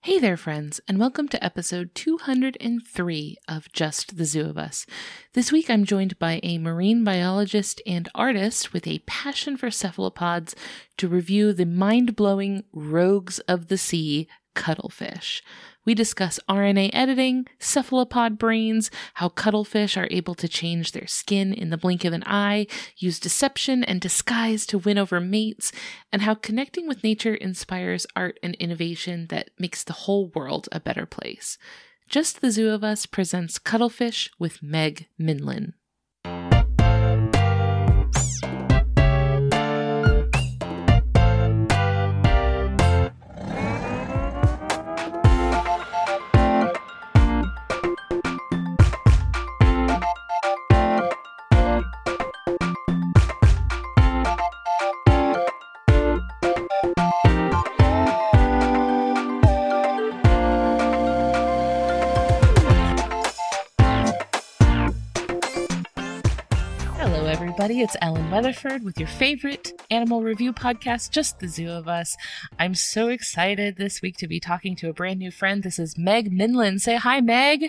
Hey there, friends, and welcome to episode 203 of Just the Zoo of Us. This week I'm joined by a marine biologist and artist with a passion for cephalopods to review the mind-blowing rogues of the sea, cuttlefish. We discuss RNA editing, cephalopod brains, how cuttlefish are able to change their skin in the blink of an eye, use deception and disguise to win over mates, and how connecting with nature inspires art and innovation that makes the whole world a better place. Just the Zoo of Us presents Cuttlefish with Meg Minlin. It's Ellen Weatherford with your favorite animal review podcast, Just the Zoo of Us. I'm so excited this week to be talking to a brand new friend. This is Meg Minlin. Say hi, Meg.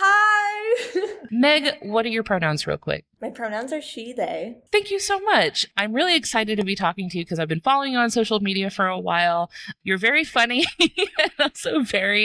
Hi. Meg, what are your pronouns real quick? My pronouns are she, they. Thank you so much. I'm really excited to be talking to you because I've been following you on social media for a while. You're very funny and also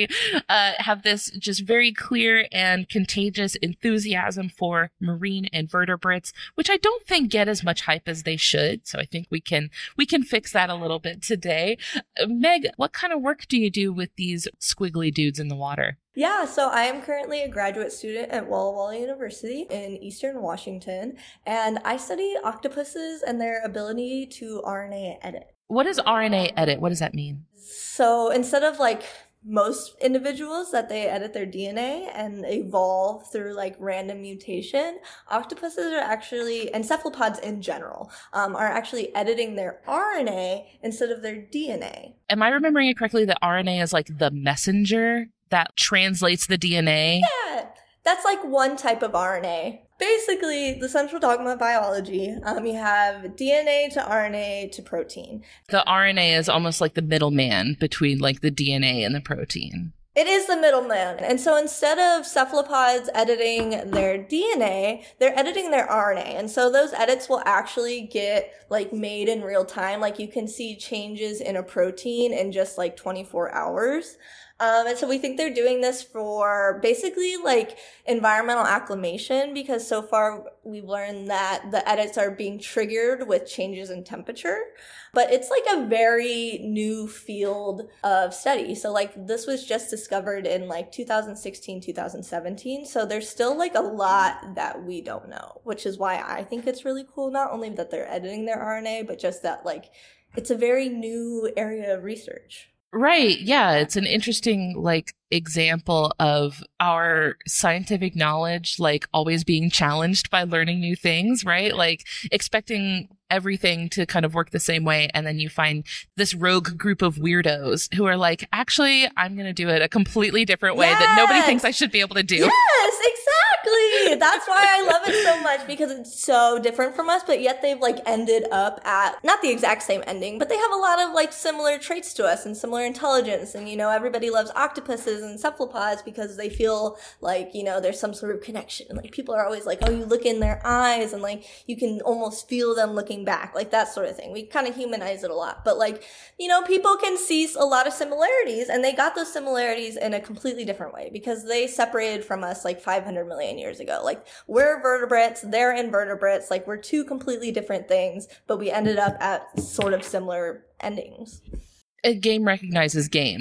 have this just very clear and contagious enthusiasm for marine invertebrates, which I don't think get as much hype as they should. So I think we can fix that a little bit today. Meg, what kind of work do you do with these squiggly dudes in the water? Yeah, so I am currently a graduate student at Walla Walla University in Eastern Washington, and I study octopuses and their ability to RNA edit. What is RNA edit? What does that mean? So instead of most individuals that they edit their DNA and evolve through random mutation, octopuses are actually, and cephalopods in general, are actually editing their RNA instead of their DNA. Am I remembering it correctly that RNA is the messenger that translates the DNA? Yeah, that's one type of RNA. Basically, the central dogma of biology, you have DNA to RNA to protein. The RNA is almost like the middleman between the DNA and the protein. It is the middleman. And so instead of cephalopods editing their DNA, they're editing their RNA. And so those edits will actually get made in real time. You can see changes in a protein in just 24 hours. And so we think they're doing this for basically environmental acclimation, because so far we've learned that the edits are being triggered with changes in temperature. But it's a very new field of study. So this was just discovered in 2016, 2017. So there's still a lot that we don't know, which is why I think it's really cool. Not only that they're editing their RNA, but just that it's a very new area of research. Right. Yeah. It's an interesting, example of our scientific knowledge, always being challenged by learning new things, right? Expecting everything to kind of work the same way. And then you find this rogue group of weirdos who are actually, I'm going to do it a completely different way that nobody thinks I should be able to do. Yes, exactly. That's why I love it so much, because it's so different from us, but yet they've ended up at not the exact same ending, but they have a lot of similar traits to us and similar intelligence. And, everybody loves octopuses and cephalopods because they feel there's some sort of connection. People are always oh, you look in their eyes and you can almost feel them looking back, that sort of thing. We kind of humanize it a lot, but people can see a lot of similarities, and they got those similarities in a completely different way because they separated from us 500 million years ago. We're vertebrates, they're invertebrates, we're two completely different things, but we ended up at sort of similar endings. A game recognizes game.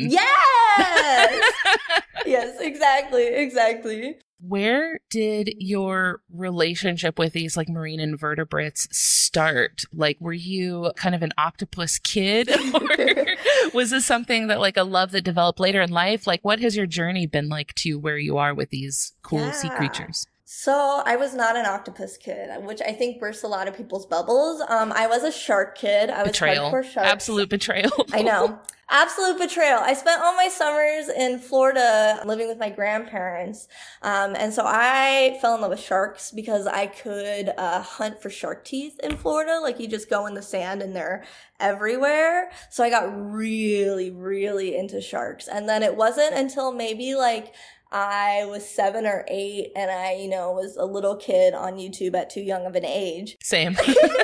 Yes! Yes, exactly. Where did your relationship with these marine invertebrates start? Were you kind of an octopus kid, or was this something that a love that developed later in life? What has your journey been to where you are with these cool sea creatures? So I was not an octopus kid, which I think bursts a lot of people's bubbles. I was a shark kid. I was Betrayal. hardcore sharks. Absolute betrayal. I know. Absolute betrayal. I spent all my summers in Florida living with my grandparents. And so I fell in love with sharks because I could hunt for shark teeth in Florida. Like you just go in the sand and they're everywhere. So I got really, really into sharks. And then it wasn't until maybe like I was 7 or 8 and I, was a little kid on YouTube at too young of an age. Same.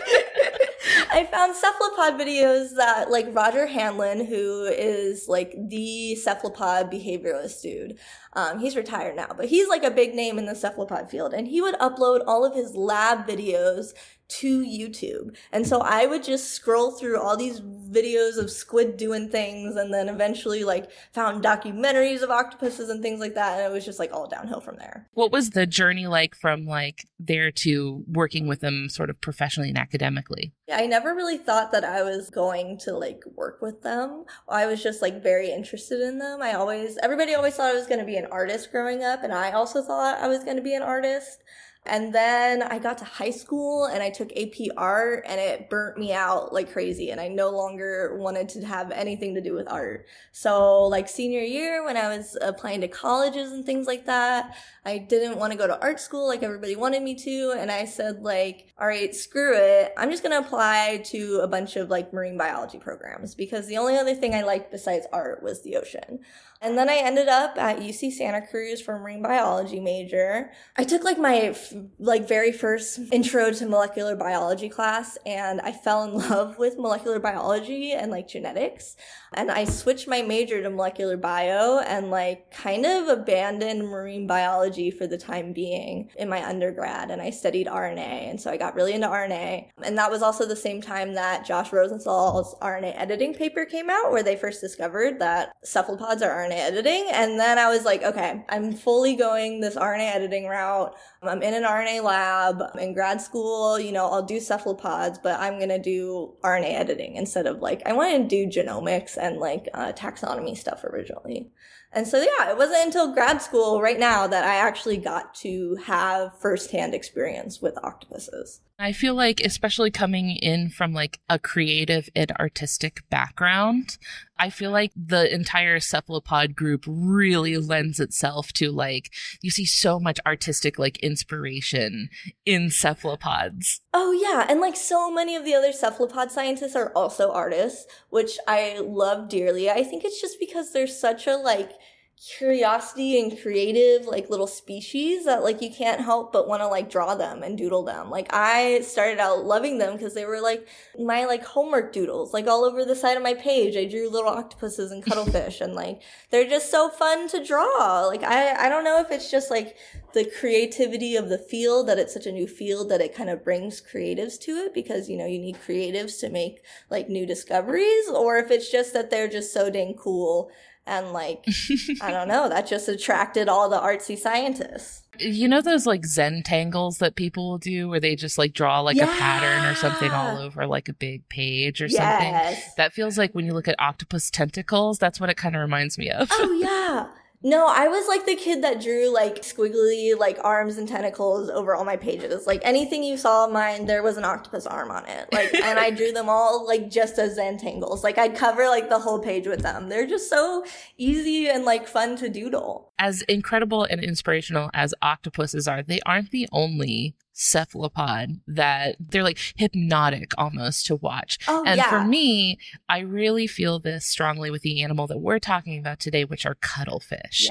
I found cephalopod videos that like Roger Hanlon, who is like the cephalopod behavioralist dude. He's retired now, but he's like a big name in the cephalopod field. And he would upload all of his lab videos to YouTube. And so I would just scroll through all these videos of squid doing things and then eventually like found documentaries of octopuses and things like that. And it was just like all downhill from there. What was the journey like from like there to working with them sort of professionally and academically? Yeah, I never really thought that I was going to like work with them. I was just like very interested in them. Everybody always thought I was going to be an artist growing up. And I also thought I was going to be an artist. And then I got to high school and I took AP art and it burnt me out like crazy. And I no longer wanted to have anything to do with art. So like senior year when I was applying to colleges and things like that, I didn't want to go to art school like everybody wanted me to. And I said like, all right, screw it. I'm just going to apply to a bunch of like marine biology programs because the only other thing I liked besides art was the ocean. And then I ended up at UC Santa Cruz for a marine biology major. I took like my very first intro to molecular biology class and I fell in love with molecular biology and like genetics. And I switched my major to molecular bio and like kind of abandoned marine biology for the time being in my undergrad. And I studied RNA. And so I got really into RNA. And that was also the same time that Josh Rosenthal's RNA editing paper came out where they first discovered that cephalopods are RNA editing. And then I was like, okay, I'm fully going this RNA editing route. I'm in an RNA lab in grad school, I'll do cephalopods, but I'm going to do RNA editing instead of like, I wanted to do genomics and like taxonomy stuff originally. And so, yeah, it wasn't until grad school right now that I actually got to have firsthand experience with octopuses. I feel like, especially coming in from like a creative and artistic background, I feel like the entire cephalopod group really lends itself to like, you see so much artistic like inspiration in cephalopods. Oh yeah, and like so many of the other cephalopod scientists are also artists, which I love dearly. I think it's just because they're such a like curiosity and creative like little species that like you can't help but want to like draw them and doodle them. Like I started out loving them because they were like my like homework doodles, like all over the side of my page. I drew little octopuses and cuttlefish and like they're just so fun to draw. Like I don't know if it's just like the creativity of the field, that it's such a new field that it kind of brings creatives to it because you need creatives to make like new discoveries, or if it's just that they're just so dang cool. And like, I don't know, that just attracted all the artsy scientists. Those like Zentangles that people will do where they just like draw like a pattern or something all over like a big page or something? That feels like when you look at octopus tentacles, that's what it kind of reminds me of. Oh, yeah. No, I was like the kid that drew like squiggly like arms and tentacles over all my pages. Like anything you saw of mine, there was an octopus arm on it. Like, and I drew them all like just as Zentangles. Like I'd cover like the whole page with them. They're just so easy and like fun to doodle. As incredible and inspirational as octopuses are, they aren't the only cephalopod that they're like hypnotic almost to watch. For me, I really feel this strongly with the animal that we're talking about today, which are cuttlefish.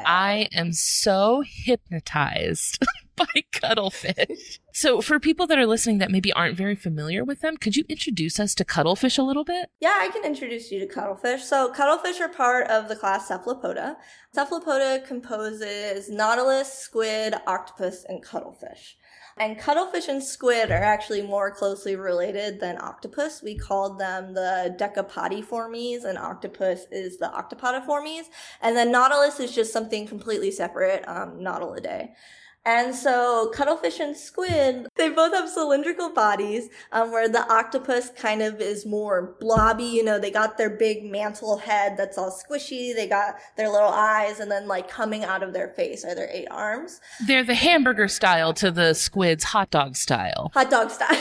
I am so hypnotized by cuttlefish. So for people that are listening that maybe aren't very familiar with them, could you introduce us to cuttlefish a little bit? Yeah, I can introduce you to cuttlefish. So cuttlefish are part of the class Cephalopoda. Cephalopoda composes nautilus, squid, octopus, and cuttlefish. And cuttlefish and squid are actually more closely related than octopus. We called them the Decapodiformes, and octopus is the Octopodiformes. And then nautilus is just something completely separate, Nautilidae. And so cuttlefish and squid, they both have cylindrical bodies, where the octopus kind of is more blobby. You know, they got their big mantle head that's all squishy. They got their little eyes, and then like coming out of their face are their 8 arms. They're the hamburger style to the squid's hot dog style. Hot dog style.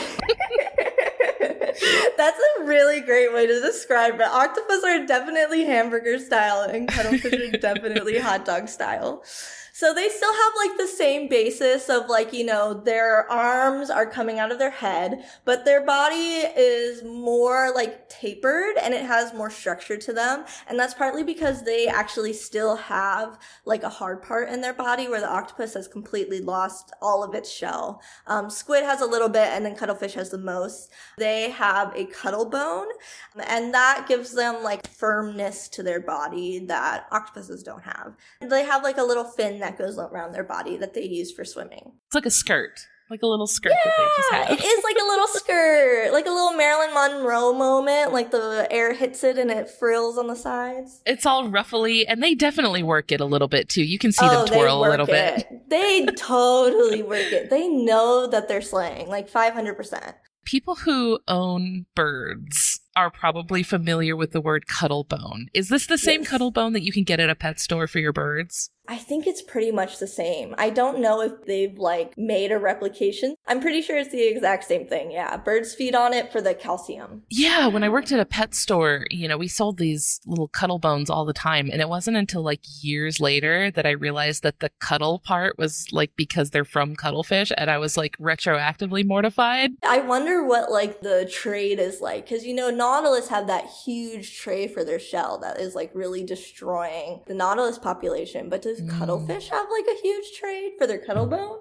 That's a really great way to describe it. Octopus are definitely hamburger style and cuttlefish are definitely hot dog style. So they still have like the same basis of like, you know, their arms are coming out of their head, but their body is more like tapered and it has more structure to them. And that's partly because they actually still have like a hard part in their body where the octopus has completely lost all of its shell. Squid has a little bit and then cuttlefish has the most. They have a cuttle bone and that gives them like firmness to their body that octopuses don't have. They have like a little fin that goes around their body that they use for swimming. It's like a skirt. Like a little skirt that they just have. It is like a little skirt. Like a little Marilyn Monroe moment. Like the air hits it and it frills on the sides. It's all ruffly, and they definitely work it a little bit too. You can see them twirl a little bit. They totally work it. They know that they're slaying, like 500%. People who own birds are probably familiar with the word cuttle bone. Is this the same cuttle bone that you can get at a pet store for your birds? I think it's pretty much the same. I don't know if they've like made a replication. I'm pretty sure it's the exact same thing. Yeah. Birds feed on it for the calcium. Yeah. When I worked at a pet store, you know, we sold these little cuttle bones all the time. And it wasn't until like years later that I realized that the cuttle part was like because they're from cuttlefish. And I was like retroactively mortified. I wonder what like the trade is like. Cause you know, nautilus have that huge tray for their shell that is like really destroying the nautilus population. But does cuttlefish have like a huge trade for their cuttle bone?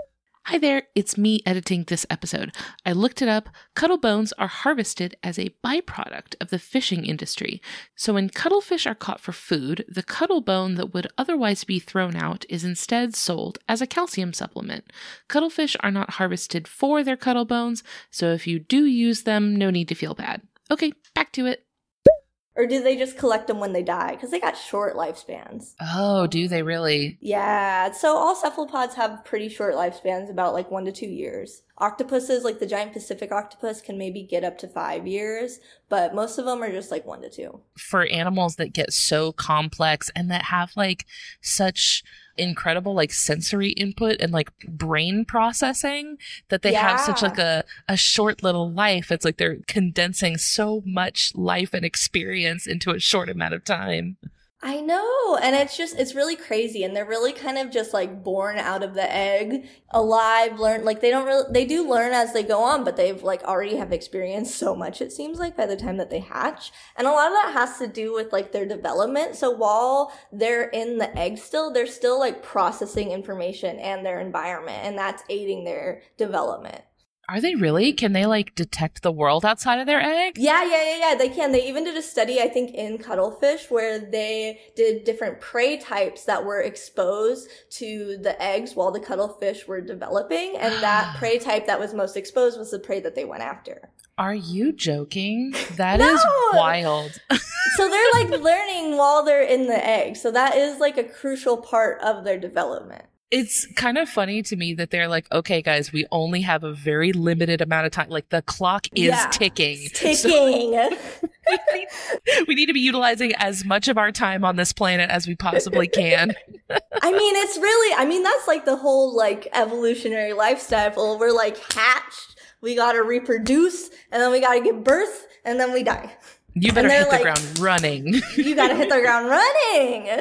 Hi there, it's me editing this episode. I looked it up. Cuttle bones are harvested as a byproduct of the fishing industry. So when cuttlefish are caught for food, the cuttle bone that would otherwise be thrown out is instead sold as a calcium supplement. Cuttlefish are not harvested for their cuttle bones, so if you do use them, no need to feel bad. Okay, back to it. Or do they just collect them when they die? Because they got short lifespans. Oh, do they really? Yeah. So all cephalopods have pretty short lifespans, about like 1 to 2 years. Octopuses, like the giant Pacific octopus, can maybe get up to 5 years, but most of them are just like 1 to 2. For animals that get so complex and that have like such incredible like sensory input and like brain processing that they have such like a short little life, it's like they're condensing so much life and experience into a short amount of time. I know, and it's really crazy, and they're really kind of just like born out of the egg, alive, learn, like they do learn as they go on, but they've like already have experienced so much, it seems like, by the time that they hatch. And a lot of that has to do with like their development. So while they're in the egg still, they're still like processing information and their environment, and that's aiding their development. Are they really? Can they like detect the world outside of their egg? Yeah, they can. They even did a study, I think, in cuttlefish where they did different prey types that were exposed to the eggs while the cuttlefish were developing. And that prey type that was most exposed was the prey that they went after. Are you joking? That is wild. So they're like learning while they're in the egg. So that is like a crucial part of their development. It's kind of funny to me that they're like, okay, guys, we only have a very limited amount of time. Like the clock is ticking. It's ticking. So we need to be utilizing as much of our time on this planet as we possibly can. I mean, that's like the whole like evolutionary lifestyle. We're like hatched. We got to reproduce and then we got to give birth and then we die. You better hit the ground running. You got to hit the ground running.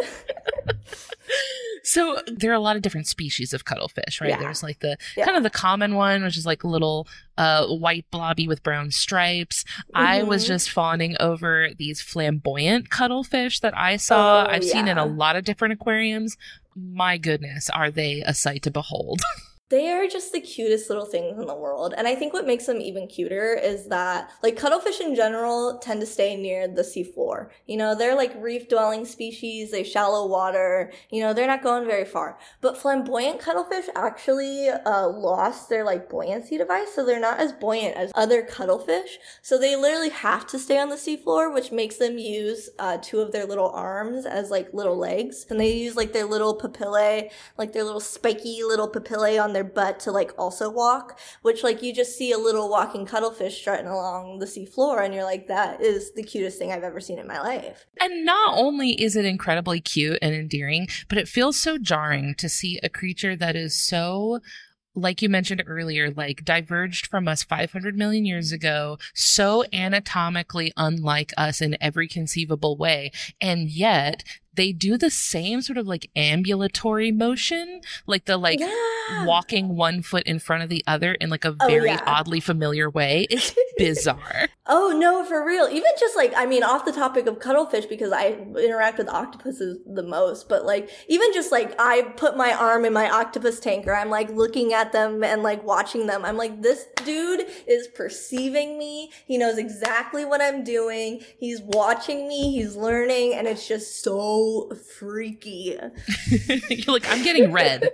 So there are a lot of different species of cuttlefish, right? Yeah. There's like the kind of the common one, which is like a little white blobby with brown stripes. Mm-hmm. I was just fawning over these flamboyant cuttlefish that I saw. I've seen in a lot of different aquariums. My goodness, are they a sight to behold? They are just the cutest little things in the world. And I think what makes them even cuter is that, like, cuttlefish in general tend to stay near the seafloor. You know, they're like reef-dwelling species, they shallow water, you know, they're not going very far. But flamboyant cuttlefish actually lost their, like, buoyancy device, so they're not as buoyant as other cuttlefish. So they literally have to stay on the seafloor, which makes them use two of their little arms as, like, little legs. And they use, like, their little papillae, like, their little spiky little papillae on their butt to like also walk, which like you just see a little walking cuttlefish strutting along the seafloor and you're like, that is the cutest thing I've ever seen in my life. And not only is it incredibly cute and endearing, but it feels so jarring to see a creature that is so, like you mentioned earlier, like diverged from us 500 million years ago, so anatomically unlike us in every conceivable way, and yet they do the same sort of like ambulatory motion, like the like walking one foot in front of the other in like a very oddly familiar way. It's bizarre. Oh, no, for real. Even just like, I mean, off the topic of cuttlefish, because I interact with octopuses the most, but like, even just like, I put my arm in my octopus tank, or I'm like looking at them and like watching them. I'm like, this dude is perceiving me. He knows exactly what I'm doing. He's watching me. He's learning. And it's just so freaky. You're like, I'm getting red.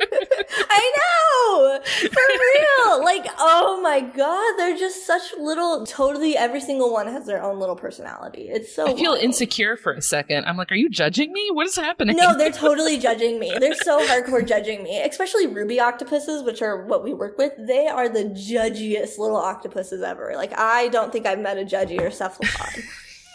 I know, for real. Like, oh my God, they're just such little, totally every single one has their own little personality. It's so I feel wild. Insecure for a second. I'm like, are you judging me? What is happening? No, they're totally judging me. They're so hardcore judging me, especially ruby octopuses, which are what we work with. They are the judgiest little octopuses ever. Like, I don't think I've met a judgier cephalopod.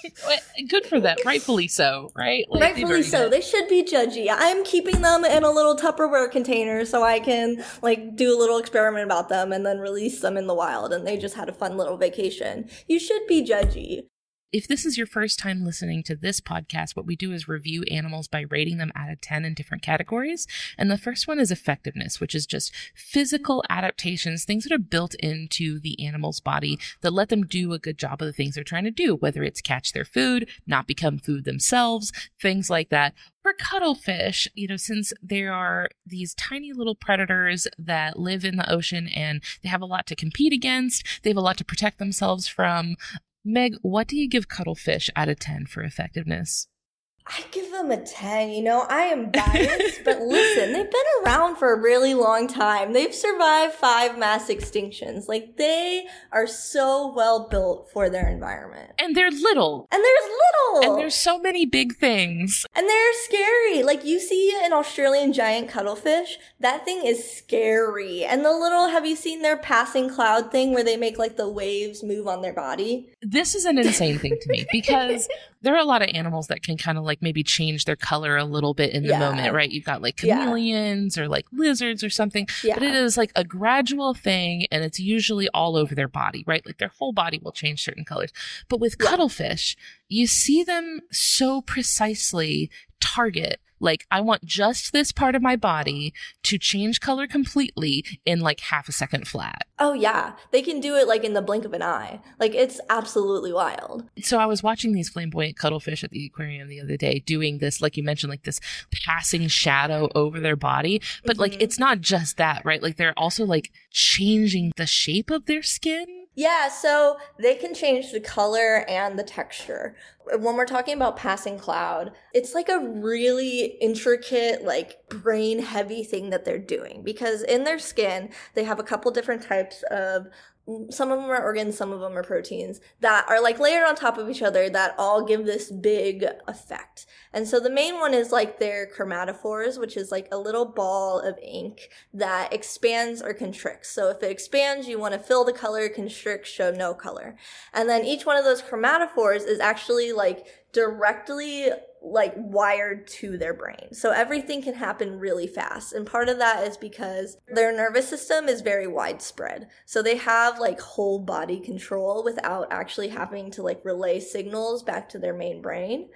Good for them. Rightfully so, right? Like, rightfully so. They should be judgy. I'm keeping them in a little Tupperware container so I can like do a little experiment about them and then release them in the wild, and they just had a fun little vacation. You should be judgy. If this is your first time listening to this podcast, what we do is review animals by rating them out of 10 in different categories. And the first one is effectiveness, which is just physical adaptations, things that are built into the animal's body that let them do a good job of the things they're trying to do, whether it's catch their food, not become food themselves, things like that. For cuttlefish, you know, since there are these tiny little predators that live in the ocean and they have a lot to compete against, they have a lot to protect themselves from. Meg, what do you give cuttlefish out of 10 for effectiveness? I give them a 10. You know, I am biased, but listen, they've been around for a really long time. They've survived 5 mass extinctions. Like, they are so well built for their environment. And they're little. And they're little. And there's so many big things. And they're scary. Like, you see an Australian giant cuttlefish, that thing is scary. And the little, have you seen their passing cloud thing where they make, like, the waves move on their body? This is an insane thing to me because there are a lot of animals that can kind of like maybe change their color a little bit in the moment, right? You've got like chameleons or like lizards or something, but it is like a gradual thing and it's usually all over their body, right? Like their whole body will change certain colors. But with cuttlefish, you see them so precisely target, like, I want just this part of my body to change color completely in like half a second flat. Oh yeah. They can do it like in the blink of an eye. Like, it's absolutely wild. So I was watching these flamboyant cuttlefish at the aquarium the other day doing this, like you mentioned, like this passing shadow over their body. But like, it's not just that, right? Like they're also like changing the shape of their skin. Yeah, so they can change the color and the texture. When we're talking about passing cloud, it's like a really intricate, like brain heavy thing that they're doing, because in their skin, they have a couple different types of, some of them are organs, some of them are proteins that are like layered on top of each other that all give this big effect. And so the main one is like their chromatophores, which is like a little ball of ink that expands or constricts. So if it expands, you want to fill the color, constrict, show no color. And then each one of those chromatophores is actually like directly like wired to their brain. So everything can happen really fast. And part of that is because their nervous system is very widespread. So they have like whole body control without actually having to like relay signals back to their main brain.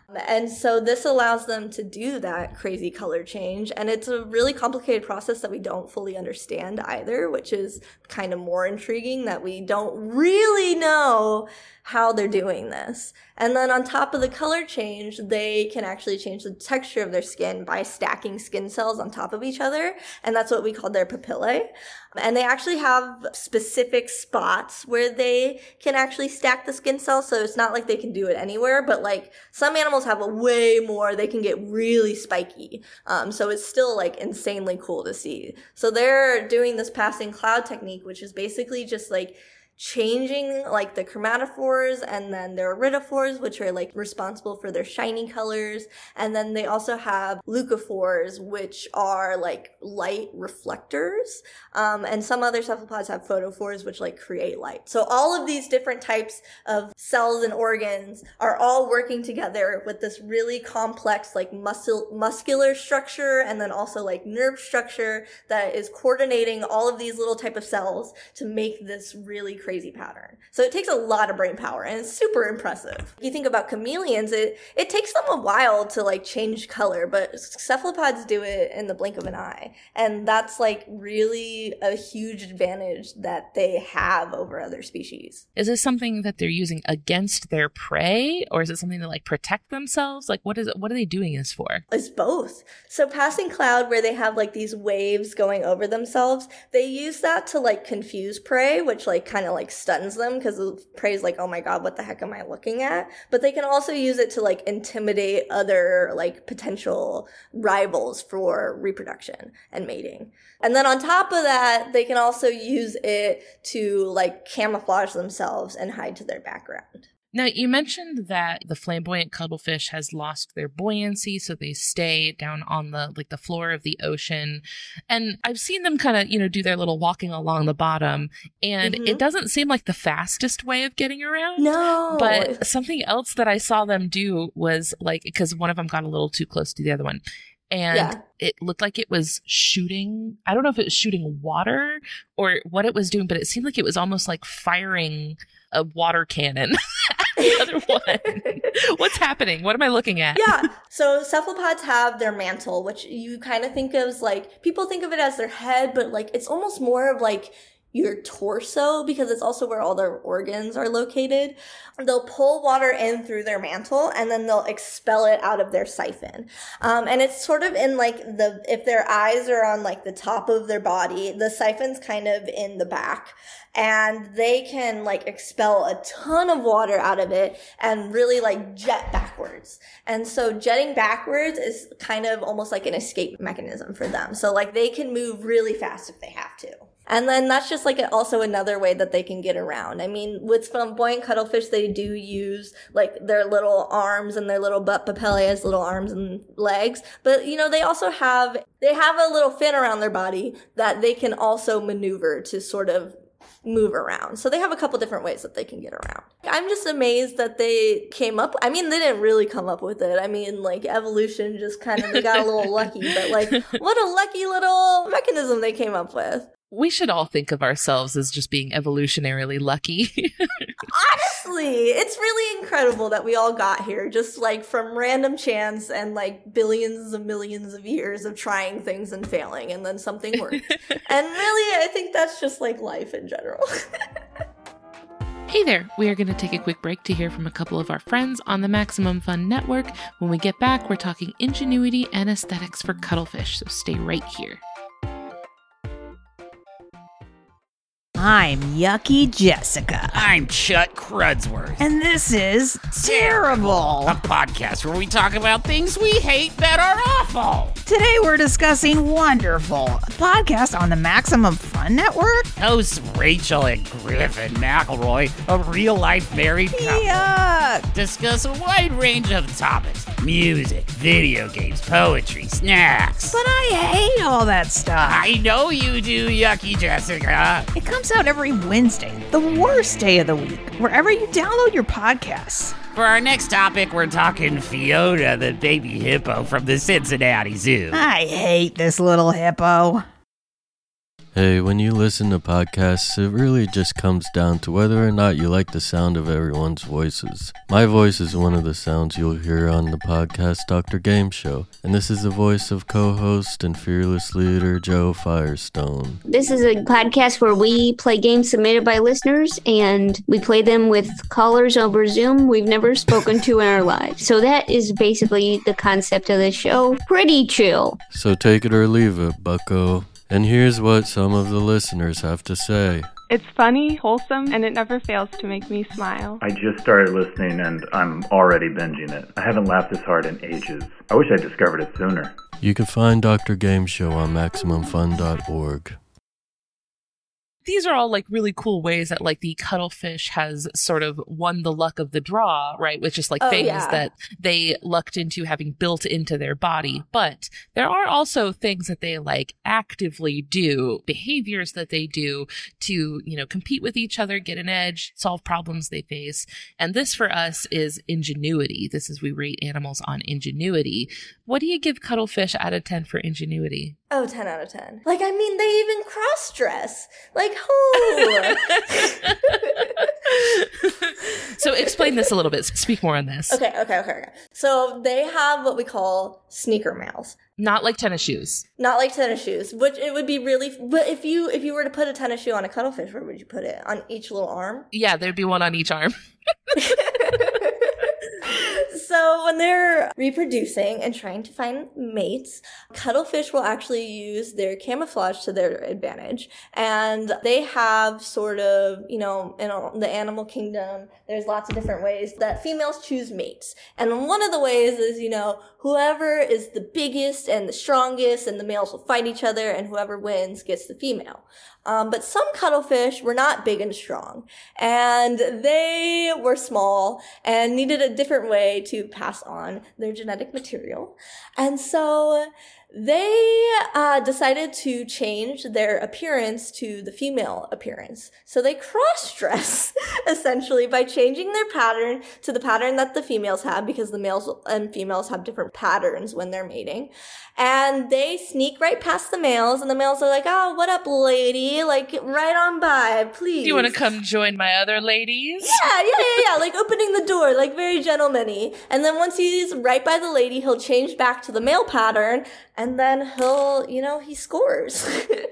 And so this allows them to do that crazy color change. And it's a really complicated process that we don't fully understand either, which is kind of more intriguing, that we don't really know how they're doing this. And then on top of the color change, they can actually change the texture of their skin by stacking skin cells on top of each other. And that's what we call their papillae. And they actually have specific spots where they can actually stack the skin cells. So it's not like they can do it anywhere, but like some animals have a way more, they can get really spiky. So it's still like insanely cool to see. So they're doing this passing cloud technique, which is basically just like changing like the chromatophores and then their iridophores, which are like responsible for their shiny colors. And then they also have leucophores, which are like light reflectors. And some other cephalopods have photophores, which like create light. So all of these different types of cells and organs are all working together with this really complex like muscular structure, and then also like nerve structure that is coordinating all of these little type of cells to make this really crazy pattern. So it takes a lot of brain power, and it's super impressive. You think about chameleons, it takes them a while to like change color, but cephalopods do it in the blink of an eye. And that's like really a huge advantage that they have over other species. Is this something that they're using against their prey, or is it something to like protect themselves? Like what are they doing this for? It's both. So passing cloud, where they have like these waves going over themselves, they use that to like confuse prey, which like kind of like stuns them because the prey is like, oh my god, what the heck am I looking at? But they can also use it to like intimidate other like potential rivals for reproduction and mating. And then on top of that, they can also use it to like camouflage themselves and hide to their background. Now, you mentioned that the flamboyant cuttlefish has lost their buoyancy, so they stay down on the floor of the ocean. And I've seen them kind of, do their little walking along the bottom, and it doesn't seem like the fastest way of getting around. No. But something else that I saw them do was like, because one of them got a little too close to the other one, and it looked like it was shooting, I don't know if it was shooting water or what it was doing, but it seemed like it was almost like firing a water cannon. The other one. What's happening? What am I looking at? Yeah. So cephalopods have their mantle, which you kind of think of as like, people think of it as their head, but like it's almost more of like your torso, because it's also where all their organs are located. They'll pull water in through their mantle, and then they'll expel it out of their siphon. And it's sort of in like if their eyes are on like the top of their body, the siphon's kind of in the back. And they can like expel a ton of water out of it and really like jet backwards. And so jetting backwards is kind of almost like an escape mechanism for them. So like they can move really fast if they have to. And then that's just like also another way that they can get around. I mean, with flamboyant cuttlefish, they do use like their little arms and their little butt papillae as little arms and legs. But, they also have a little fin around their body that they can also maneuver to sort of move around. So they have a couple different ways that they can get around. I'm just amazed that they came up. I mean, they didn't really come up with it. I mean, like evolution just kind of, they got a little lucky, but like what a lucky little mechanism they came up with. We should all think of ourselves as just being evolutionarily lucky. Honestly, it's really incredible that we all got here just like from random chance and like billions of millions of years of trying things and failing, and then something worked. And really, I think that's just like life in general. Hey there, we are going to take a quick break to hear from a couple of our friends on the Maximum Fun Network. When we get back, we're talking ingenuity and aesthetics for cuttlefish, so stay right here. I'm Yucky Jessica. I'm Chuck Crudsworth. And this is Terrible, a podcast where we talk about things we hate that are awful. Today we're discussing Wonderful, a podcast on the Maximum Fun Network. Hosts Rachel and Griffin McElroy, a real-life married couple, Yuck. discuss a wide range of topics: music, video games, poetry, snacks. But I hate all that stuff. I know you do, Yucky Jessica. It comes out every Wednesday, the worst day of the week, wherever you download your podcasts. For our next topic, we're talking Fiona, the baby hippo from the Cincinnati Zoo. I hate this little hippo. Hey, when you listen to podcasts, it really just comes down to whether or not you like the sound of everyone's voices. My voice is one of the sounds you'll hear on the podcast Dr. Game Show, and this is the voice of co-host and fearless leader Joe Firestone. This is a podcast where we play games submitted by listeners, and we play them with callers over Zoom we've never spoken to in our lives. So that is basically the concept of this show. Pretty chill. So take it or leave it, bucko. And here's what some of the listeners have to say. It's funny, wholesome, and it never fails to make me smile. I just started listening and I'm already binging it. I haven't laughed this hard in ages. I wish I discovered it sooner. You can find Dr. Game Show on MaximumFun.org. These are all like really cool ways that like the cuttlefish has sort of won the luck of the draw, right? With just like things that they lucked into having built into their body. But there are also things that they like actively do, behaviors that they do to, you know, compete with each other, get an edge, solve problems they face. And this for us is ingenuity. This is we rate animals on ingenuity. What do you give cuttlefish out of 10 for ingenuity? Oh, 10 out of 10. Like, I mean, they even cross-dress. Like, who? So explain this a little bit. Speak more on this. Okay. So they have what we call sneaker males. Not like tennis shoes. Not like tennis shoes, which it would be really, but if you were to put a tennis shoe on a cuttlefish, where would you put it? On each little arm? Yeah, there'd be one on each arm. So when they're reproducing and trying to find mates, cuttlefish will actually use their camouflage to their advantage. And they have sort of, you know, in the animal kingdom, there's lots of different ways that females choose mates. And one of the ways is, you know, whoever is the biggest and the strongest, and the males will fight each other, and whoever wins gets the female. But some cuttlefish were not big and strong, and they were small and needed a different way to pass on their genetic material. And so they decided to change their appearance to the female appearance. So they cross-dress, essentially, by changing their pattern to the pattern that the females have, because the males and females have different patterns when they're mating. And they sneak right past the males, and the males are like, oh, what up, lady? Like, right on by, please. Do you want to come join my other ladies? Yeah. Like, opening the door, like, very gentleman-y. And then once he's right by the lady, he'll change back to the male pattern, and then he'll, you know, he scores.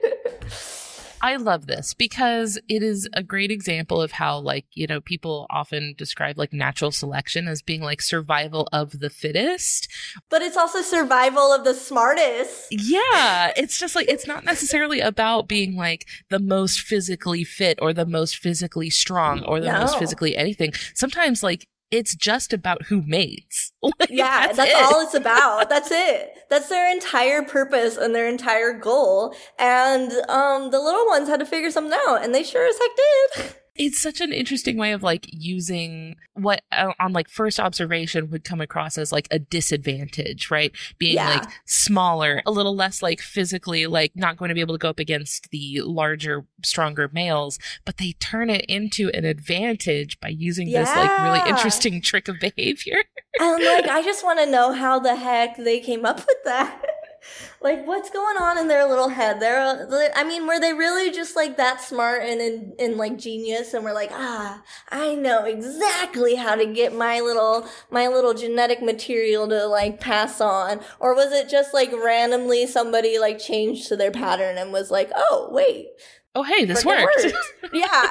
I love this because it is a great example of how, like, you know, people often describe like natural selection as being like survival of the fittest. But it's also survival of the smartest. Yeah. It's just like, it's not necessarily about being like the most physically fit or the most physically strong or the most physically anything. Sometimes like, it's just about who mates. Like, yeah, that's all it's about. That's it. That's their entire purpose and their entire goal. And the little ones had to figure something out, and they sure as heck did. It's such an interesting way of like using what on like first observation would come across as like a disadvantage, right? Being like smaller, a little less like physically like not going to be able to go up against the larger, stronger males, but they turn it into an advantage by using this like really interesting trick of behavior. And like, I just want to know how the heck they came up with that. Like, what's going on in their little head? I mean, were they really just like that smart and like genius, and we're like, I know exactly how to get my little genetic material to like pass on? Or was it just like randomly somebody like changed to their pattern and was like, oh wait, oh hey, this worked. Yeah.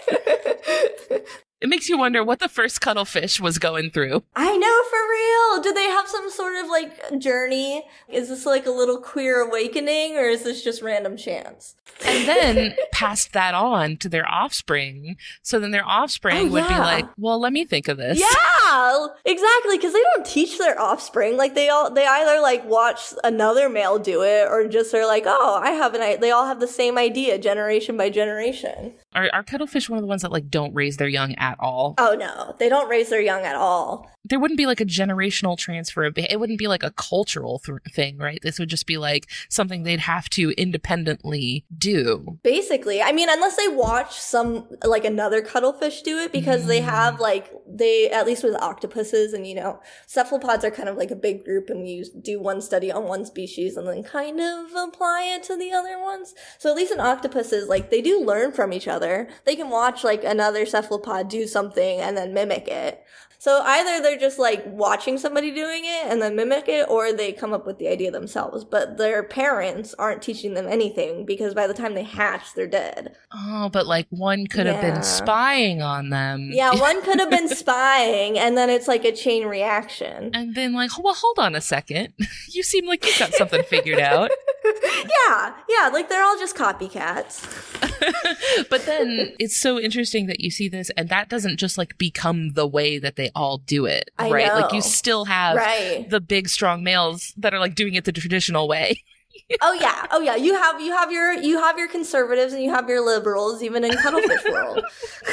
It makes you wonder what the first cuttlefish was going through. I know, for real. Do they have some sort of like journey? Is this like a little queer awakening, or is this just random chance? And then passed that on to their offspring. So then their offspring would be like, well, let me think of this. Yeah, exactly. Because they don't teach their offspring. Like they either like watch another male do it, or just are like, oh, I have an idea. They all have the same idea, generation by generation. Are cuttlefish one of the ones that like don't raise their young at at all. Oh no, they don't raise their young at all. There wouldn't be like a generational transfer of it wouldn't be like a cultural thing, right? This would just be like something they'd have to independently do. Basically, I mean, unless they watch some like another cuttlefish do it, because they have at least with octopuses, and cephalopods are kind of like a big group, and we do one study on one species and then kind of apply it to the other ones. So at least in octopuses, like they do learn from each other. They can watch like another cephalopod do something and then mimic it. So either they're just like watching somebody doing it and then mimic it, or they come up with the idea themselves. But their parents aren't teaching them anything, because by the time they hatch, they're dead. Oh, but like one could have been spying on them. Yeah, one could have been spying, and then it's like a chain reaction. And then like, well, hold on a second. You seem like you've got something figured out. Yeah, like they're all just copycats. But then it's so interesting that you see this, and that doesn't just like become the way that they all do it, right? I know. Like you still have the big strong males that are like doing it the traditional way. Oh yeah. You have your conservatives and you have your liberals, even in cuttlefish world.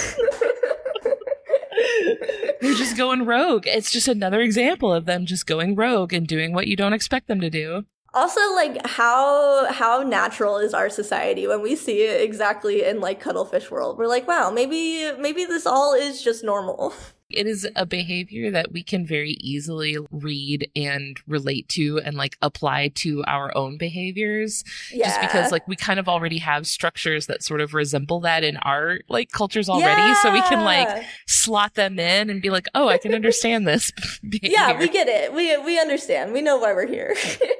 They're just going rogue. It's just another example of them just going rogue and doing what you don't expect them to do. Also, like, how natural is our society when we see it exactly in, like, cuttlefish world? We're like, wow, maybe this all is just normal. It is a behavior that we can very easily read and relate to and like apply to our own behaviors. Yeah. Just because like we kind of already have structures that sort of resemble that in our like cultures already. Yeah. So we can like slot them in and be like, oh, I can understand this behavior. Yeah, we get it. We understand. We know why we're here.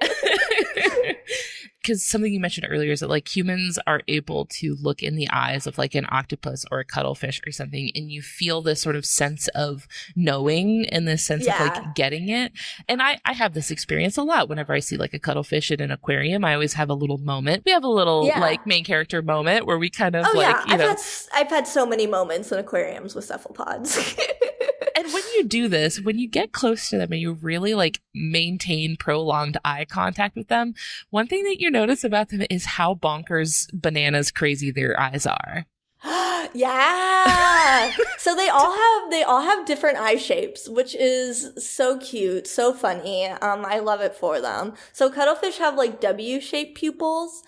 Because something you mentioned earlier is that like humans are able to look in the eyes of like an octopus or a cuttlefish or something, and you feel this sort of sense of knowing and this sense of like getting it. And I have this experience a lot whenever I see like a cuttlefish in an aquarium. I always have a little moment. We have a little like main character moment where we kind of I've had so many moments in aquariums with cephalopods. And when you do this, when you get close to them and you really like maintain prolonged eye contact with them, one thing that you notice about them is how bonkers bananas crazy their eyes are. Yeah. So they all have different eye shapes, which is so cute, so funny. I love it for them. So cuttlefish have like W-shaped pupils.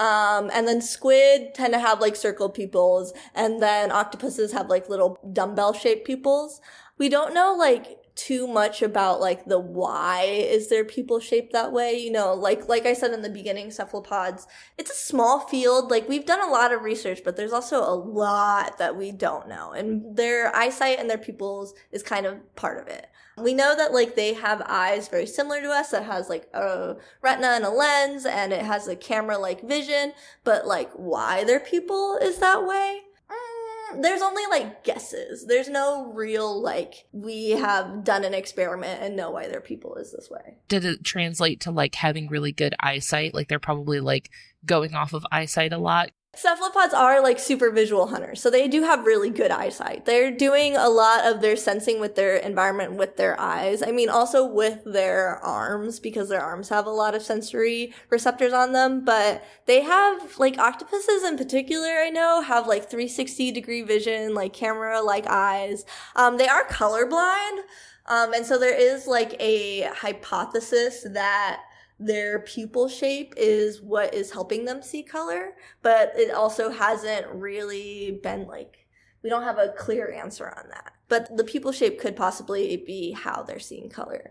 And then squid tend to have like circle pupils, and then octopuses have like little dumbbell shaped pupils. We don't know like too much about like the why is their pupil shaped that way. Like I said in the beginning, cephalopods, it's a small field. Like we've done a lot of research, but there's also a lot that we don't know. And their eyesight and their pupils is kind of part of it. We know that like they have eyes very similar to us that has like a retina and a lens, and it has a camera-like vision, but like why their pupil is that way? There's only like guesses. There's no real like we have done an experiment and know why their pupil is this way. Did it translate to like having really good eyesight? Like they're probably like going off of eyesight a lot. Cephalopods are like super visual hunters, so they do have really good eyesight. They're doing a lot of their sensing with their environment with their eyes. I mean, also with their arms, because their arms have a lot of sensory receptors on them. But they have, like, octopuses in particular, I know, have like 360-degree vision, like camera-like eyes. They are colorblind, and so there is like a hypothesis that their pupil shape is what is helping them see color, but it also hasn't really been like, we don't have a clear answer on that. But the pupil shape could possibly be how they're seeing color.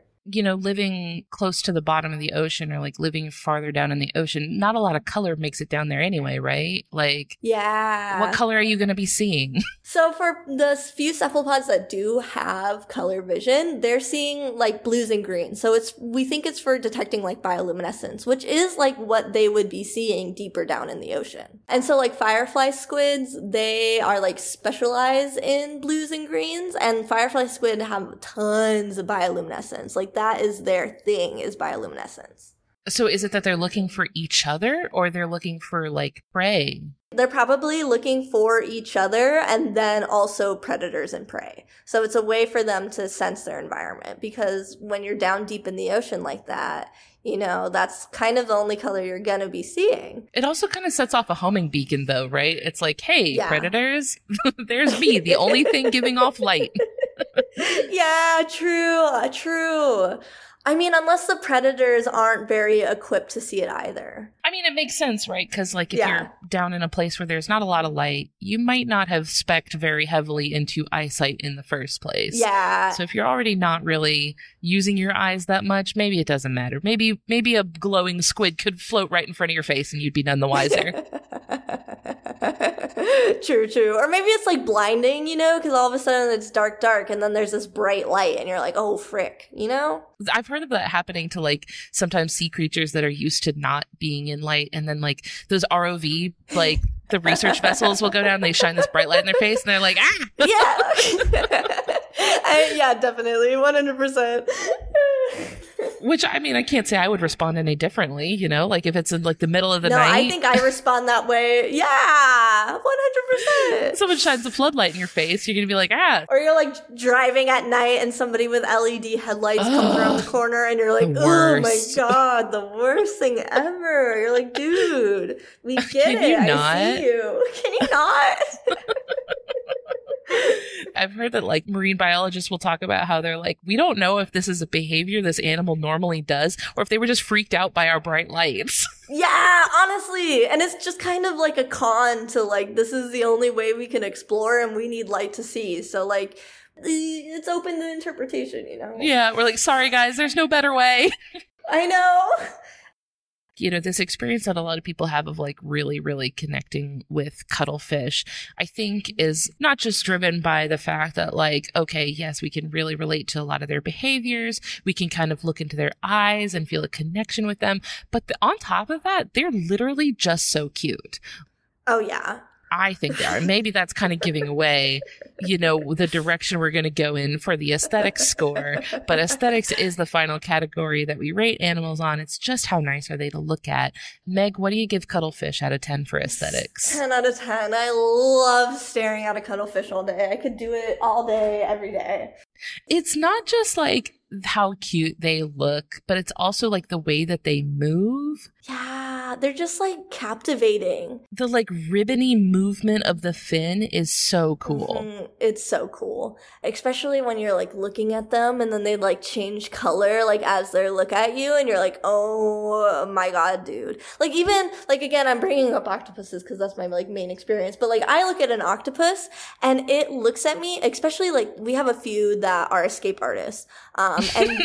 Living close to the bottom of the ocean or like living farther down in the ocean, not a lot of color makes it down there anyway, right? Like, yeah. What color are you going to be seeing? So for the few cephalopods that do have color vision, they're seeing like blues and greens. So we think it's for detecting like bioluminescence, which is like what they would be seeing deeper down in the ocean. And so like firefly squids, they are like specialized in blues and greens, and firefly squid have tons of bioluminescence. Like that is their thing, is bioluminescence. So is it that they're looking for each other, or they're looking for like prey? They're probably looking for each other and then also predators and prey. So it's a way for them to sense their environment, because when you're down deep in the ocean like that, you know, that's kind of the only color you're gonna be seeing. It also kind of sets off a homing beacon, though, right? It's like, hey, predators, there's me, the only thing giving off light. Yeah, true. I mean, unless the predators aren't very equipped to see it either. I mean, it makes sense, right? Because, like, if you're down in a place where there's not a lot of light, you might not have spec'd very heavily into eyesight in the first place. Yeah. So if you're already not really using your eyes that much, maybe it doesn't matter. Maybe a glowing squid could float right in front of your face and you'd be none the wiser. True. Or maybe it's like blinding, you know, because all of a sudden it's dark, and then there's this bright light and you're like, oh, frick, you know? I've heard of that happening to, like, sometimes sea creatures that are used to not being in light, and then, like, those ROV, like, the research vessels will go down, they shine this bright light in their face, and they're like, ah! Yeah, definitely, 100%. Which, I mean, I can't say I would respond any differently, you know? Like, if it's in, like, the middle of the night. No, I think I respond that way. Yeah, 100%. Someone shines a floodlight in your face, you're gonna be like, ah! Or you're, like, driving at night and somebody with LED headlights comes around the corner and you're like, oh my god, the worst thing ever. You're like, dude, we get it. I see you. Can you not? I've heard that, like, marine biologists will talk about how they're like, we don't know if this is a behavior this animal normally does, or if they were just freaked out by our bright lights. Yeah, honestly. And it's just kind of like a con to, like, this is the only way we can explore and we need light to see. So, like, it's open to interpretation, you know? Yeah, we're like, sorry guys, there's no better way. I know. You know, this experience that a lot of people have of, like, really, really connecting with cuttlefish, I think is not just driven by the fact that, like, okay, yes, we can really relate to a lot of their behaviors. We can kind of look into their eyes and feel a connection with them. But on top of that, they're literally just so cute. Oh, yeah. I think they are. Maybe that's kind of giving away, you know, the direction we're going to go in for the aesthetics score. But aesthetics is the final category that we rate animals on. It's just how nice are they to look at. Meg, what do you give cuttlefish out of 10 for aesthetics? 10 out of 10. I love staring at a cuttlefish all day. I could do it all day, every day. It's not just, like, how cute they look, but it's also, like, the way that they move. Yeah, they're just, like, captivating. The, like, ribbony movement of the fin is so cool. Mm-hmm. It's so cool. Especially when you're, like, looking at them and then they, like, change color, like, as they look at you and you're like, oh my god, dude. Like, even, like, again, I'm bringing up octopuses because that's my, like, main experience. But, like, I look at an octopus and it looks at me, especially, like, we have a few that are escape artists. And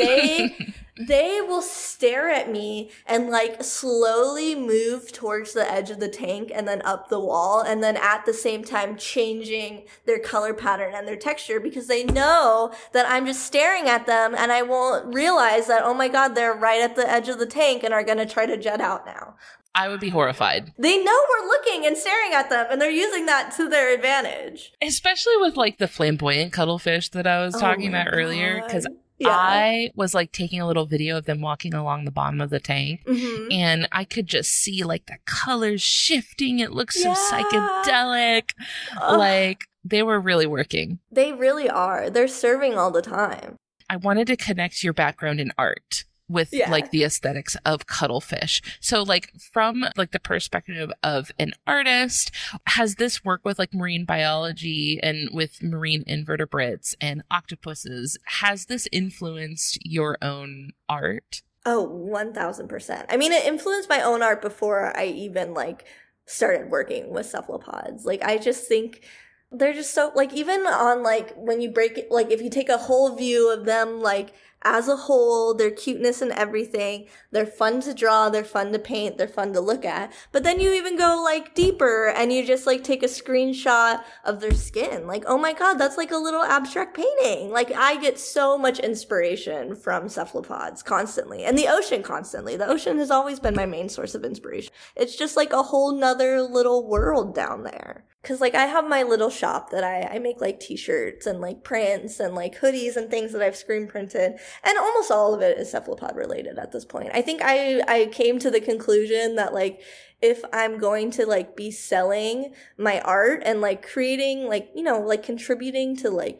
they will stare at me and, like, slowly move towards the edge of the tank and then up the wall, and then at the same time changing their color pattern and their texture because they know that I'm just staring at them and I won't realize that, oh my god, they're right at the edge of the tank and are going to try to jet out now. I would be horrified. They know we're looking and staring at them, and they're using that to their advantage. Especially with, like, the flamboyant cuttlefish that I was talking about earlier, because yeah. I was, like, taking a little video of them walking along the bottom of the tank, and I could just see, like, the colors shifting. It looks so psychedelic. Like, they were really working. They really are. They're serving all the time. I wanted to connect your background in art with like the aesthetics of cuttlefish. So, like, from, like, the perspective of an artist, has this work with, like, marine biology and with marine invertebrates and octopuses, has this influenced your own art? Oh, 1000%. I mean, it influenced my own art before I even, like, started working with cephalopods. Like, I just think they're just so, like, even on, like, when you break it, like, if you take a whole view of them, like, as a whole, their cuteness and everything, they're fun to draw, they're fun to paint, they're fun to look at. But then you even go, like, deeper and you just, like, take a screenshot of their skin. Like, oh my god, that's like a little abstract painting. Like, I get so much inspiration from cephalopods constantly. And the ocean constantly. The ocean has always been my main source of inspiration. It's just like a whole nother little world down there. Cause, like, I have my little shop that I make, like, t-shirts and, like, prints and, like, hoodies and things that I've screen printed. And almost all of it is cephalopod related at this point. I think I came to the conclusion that, like, if I'm going to, like, be selling my art and, like, creating, like, you know, like, contributing to, like,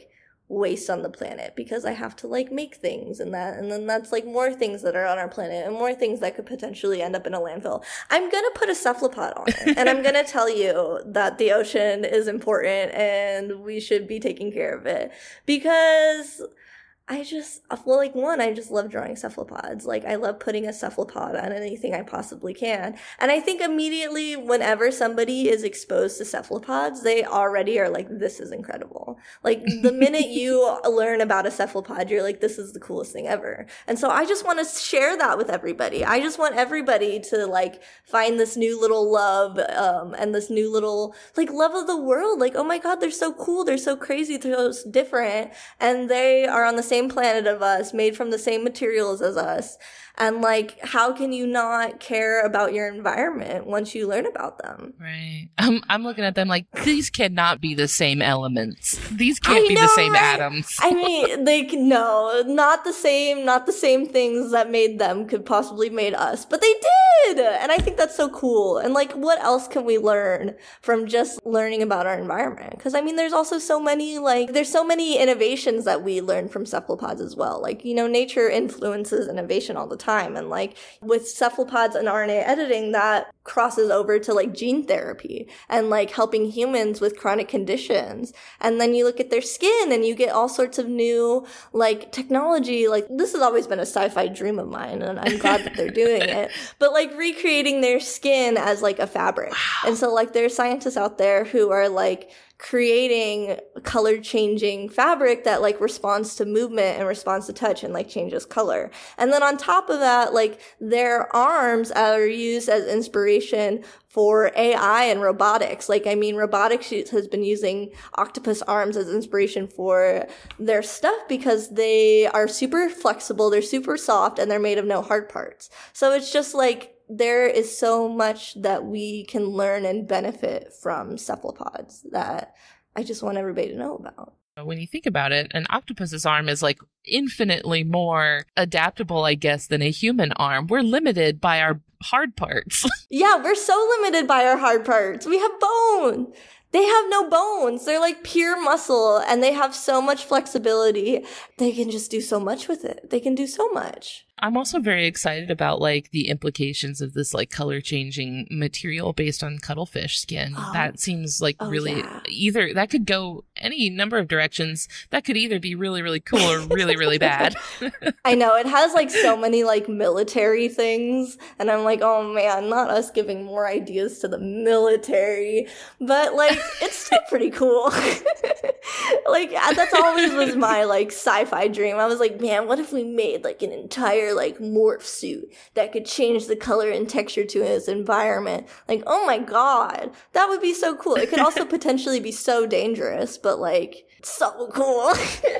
waste on the planet because I have to like make things and then that's like more things that are on our planet and more things that could potentially end up in a landfill. I'm gonna put a cephalopod on it and I'm gonna tell you that the ocean is important and we should be taking care of it because I just love drawing cephalopods. Like, I love putting a cephalopod on anything I possibly can. And I think immediately whenever somebody is exposed to cephalopods, they already are like, this is incredible. Like, the minute you learn about a cephalopod, you're like, this is the coolest thing ever. And so I just want to share that with everybody. I just want everybody to, like, find this new little love, and this new little, like, love of the world. Like, oh my God, they're so cool. They're so crazy. They're so different. And they are on the same planet of us, made from the same materials as us. And like, how can you not care about your environment once you learn about them? Right. I'm looking at them like, these cannot be the same elements. These can't be the same atoms. I mean, no, not the same things that made them could possibly made us, but they did. And I think that's so cool. And like, what else can we learn from just learning about our environment? Because I mean, there's also so many innovations that we learn from cephalopods as well. Like, you know, nature influences innovation all the time. And like with cephalopods and RNA editing, that crosses over to like gene therapy and like helping humans with chronic conditions. And then you look at their skin and you get all sorts of new like technology. Like, this has always been a sci-fi dream of mine and I'm glad that they're doing it, but like recreating their skin as like a fabric. Wow. And so like there's scientists out there who are like creating color changing fabric that like responds to movement and responds to touch and like changes color. And then on top of that, like their arms are used as inspiration for AI and robotics. Like, I mean, robotics has been using octopus arms as inspiration for their stuff because they are super flexible, they're super soft, and they're made of no hard parts. So it's just like, there is so much that we can learn and benefit from cephalopods that I just want everybody to know about. When you think about it, an octopus's arm is like infinitely more adaptable, I guess, than a human arm. We're limited by our hard parts. Yeah, we're so limited by our hard parts. We have bone. They have no bones. They're like pure muscle and they have so much flexibility. They can just do so much with it. They can do so much. I'm also very excited about like the implications of this like color changing material based on cuttlefish skin. That seems like either that could go any number of directions. That could either be really, really cool or really, really bad. I know, it has like so many like military things and I'm like, oh man, not us giving more ideas to the military, but like it's still pretty cool. Like, that's always was my like sci-fi dream. I was like, man, what if we made like an entire like morph suit that could change the color and texture to its environment? Like, oh my God, that would be so cool. It could also potentially be so dangerous, but like, so cool.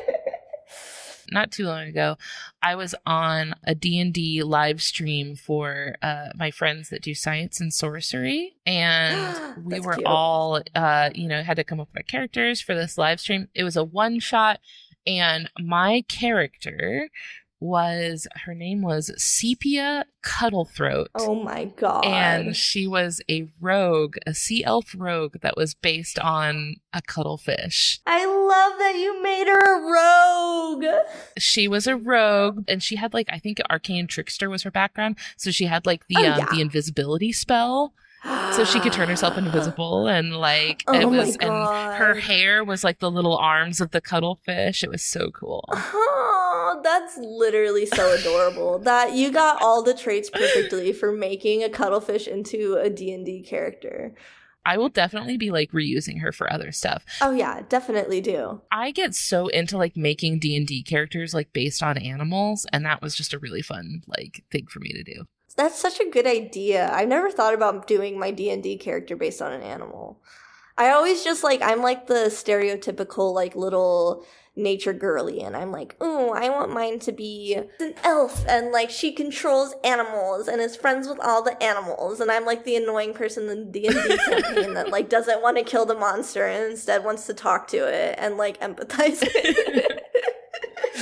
Not too long ago, I was on a D&D live stream for my friends that do science and sorcery, and we were all, had to come up with our characters for this live stream. It was a one-shot, and my character her name was Sepia Cuttlethroat. Oh my God. And she was a rogue, a sea elf rogue that was based on a cuttlefish. I love that you made her a rogue. She was a rogue, and she had like, I think Arcane Trickster was her background. So she had like the invisibility spell. So she could turn herself invisible, and like and her hair was like the little arms of the cuttlefish. It was so cool. Oh, that's literally so adorable. That you got all the traits perfectly for making a cuttlefish into a D&D character. I will definitely be like reusing her for other stuff. Oh yeah, definitely do. I get so into like making D&D characters like based on animals, and that was just a really fun like thing for me to do. That's such a good idea. I've never thought about doing my D&D character based on an animal. I always just like, I'm like the stereotypical like little nature girly, and I'm like, ooh, I want mine to be an elf, and like she controls animals and is friends with all the animals, and I'm like the annoying person in the D&D campaign that like doesn't want to kill the monster and instead wants to talk to it and like empathize with it.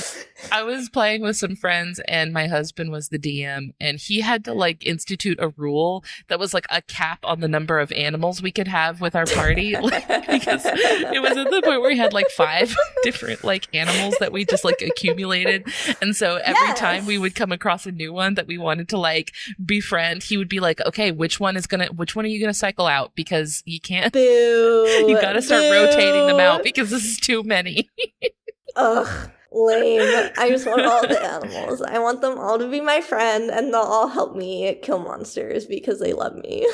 I was playing with some friends and my husband was the DM, and he had to like institute a rule that was like a cap on the number of animals we could have with our party, because it was at the point where we had like 5 different like animals that we just like accumulated. And so every time we would come across a new one that we wanted to like befriend, he would be like, okay, which one are you gonna cycle out? Because you can't, you gotta start rotating them out because this is too many. Ugh, lame. I just want all the animals. I want them all to be my friend, and they'll all help me kill monsters because they love me.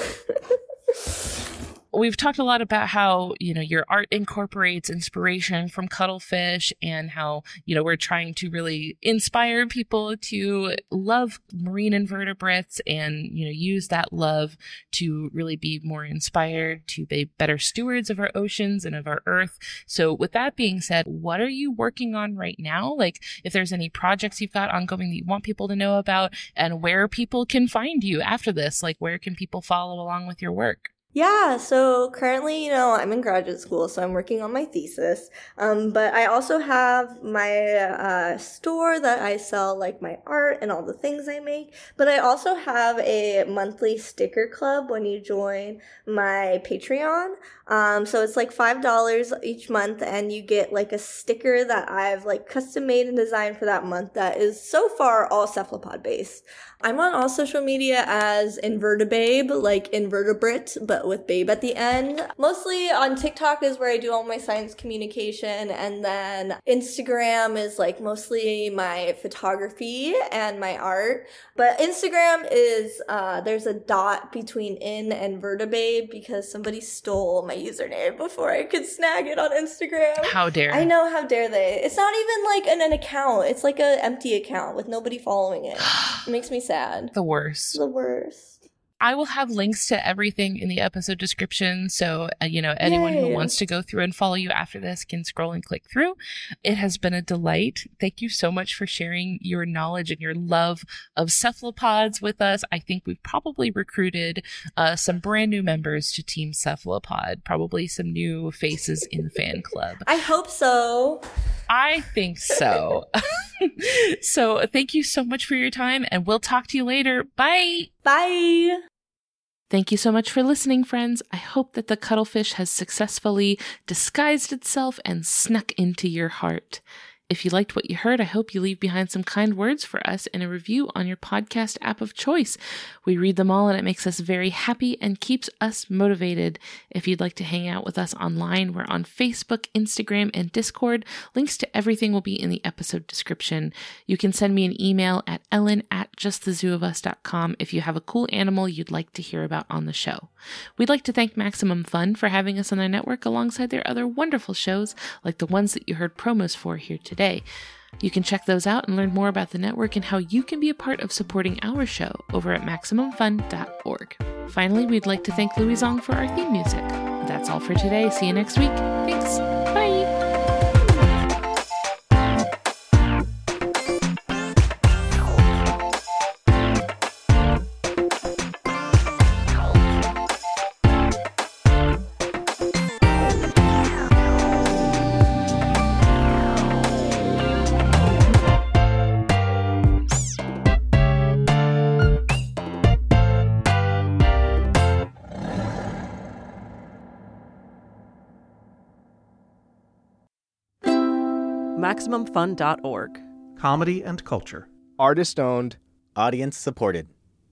We've talked a lot about how, your art incorporates inspiration from cuttlefish, and how, we're trying to really inspire people to love marine invertebrates and, use that love to really be more inspired to be better stewards of our oceans and of our earth. So with that being said, what are you working on right now? Like, if there's any projects you've got ongoing that you want people to know about, and where people can find you after this, like where can people follow along with your work? Yeah, so currently, I'm in graduate school, so I'm working on my thesis. But I also have my store that I sell like my art and all the things I make. But I also have a monthly sticker club when you join my Patreon. So it's like $5 each month, and you get like a sticker that I've like custom made and designed for that month that is so far all cephalopod based. I'm on all social media as Invertibabe, like invertebrate, but with babe at the end. Mostly on TikTok is where I do all my science communication, and then Instagram is like mostly my photography and my art. But Instagram is, there's a dot between in and Vertibabe because somebody stole my username before I could snag it on Instagram. How dare. I know, how dare they. It's not even like an account. It's like an empty account with nobody following it. It makes me sad. The worst. The worst. I will have links to everything in the episode description. So, anyone who wants to go through and follow you after this can scroll and click through. It has been a delight. Thank you so much for sharing your knowledge and your love of cephalopods with us. I think we've probably recruited some brand new members to Team Cephalopod, probably some new faces in the fan club. I hope so. I think so. So thank you so much for your time, and we'll talk to you later. Bye. Bye. Thank you so much for listening, friends. I hope that the cuttlefish has successfully disguised itself and snuck into your heart. If you liked what you heard, I hope you leave behind some kind words for us in a review on your podcast app of choice. We read them all, and it makes us very happy and keeps us motivated. If you'd like to hang out with us online, we're on Facebook, Instagram, and Discord. Links to everything will be in the episode description. You can send me an email at ellen@justthezooofus.com if you have a cool animal you'd like to hear about on the show. We'd like to thank Maximum Fun for having us on their network alongside their other wonderful shows, like the ones that you heard promos for here today. You can check those out and learn more about the network and how you can be a part of supporting our show over at MaximumFun.org. Finally, we'd like to thank Louis Zong for our theme music. That's all for today. See you next week. Thanks. Bye. MaximumFun.org. Comedy and culture. Artist owned. Audience supported.